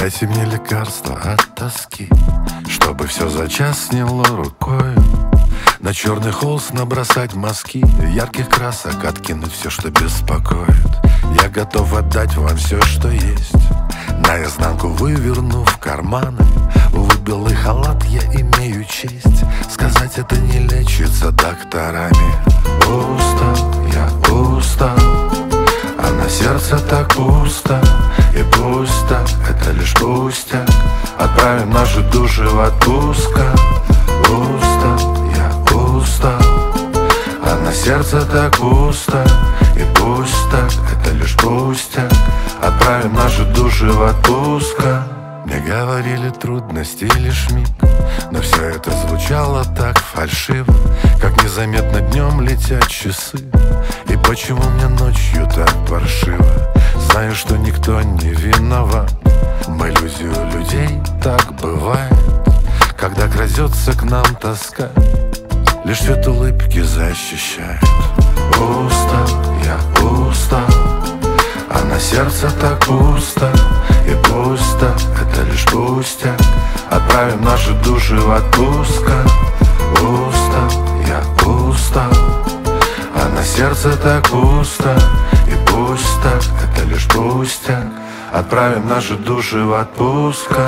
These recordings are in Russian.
Дайте мне лекарство от тоски, чтобы все за час сняло рукою. На черный холст набросать мазки ярких красок, откинуть все, что беспокоит. Я готов отдать вам все, что есть, наизнанку вывернув карманы. Увы, белый халат, я имею честь сказать, это не лечится докторами. Устал, я устал, а на сердце так пусто. И пусть так, это лишь пустяк, отправим наши души в отпуска. Устал, я устал, а на сердце так пусто. И пусть так, это лишь пустяк, отправим наши души в отпуска. Мне говорили, трудности лишь миг, но все это звучало так фальшиво, как незаметно днем летят часы. И почему мне ночью так паршиво? Знаю, что никто не виноват, в иллюзию людей так бывает, когда крадется к нам тоска, лишь свет улыбки защищает. Устал, я устал, а на сердце так пусто. И пусть так, это лишь пустяк, отправим наши души в отпуска. Устал, я устал, а на сердце так пусто. И пусть так, это лишь пустяк, отправим наши души в отпуска.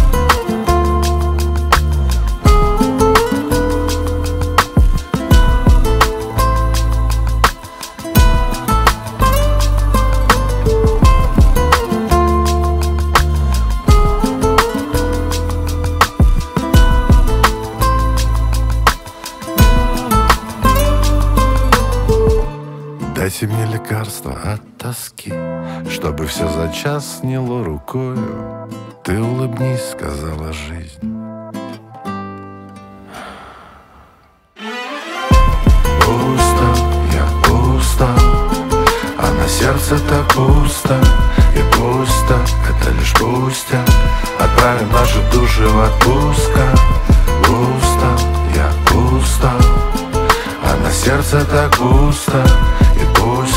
Дайте мне лекарство от тоски, чтобы все за час сняло рукою. Ты улыбнись, сказала жизнь. Устал, я устал, а на сердце так пусто. И пусть так, это лишь пустяк, отправим наши души в отпуска. Устал, я устал, а на сердце так пусто. И пусть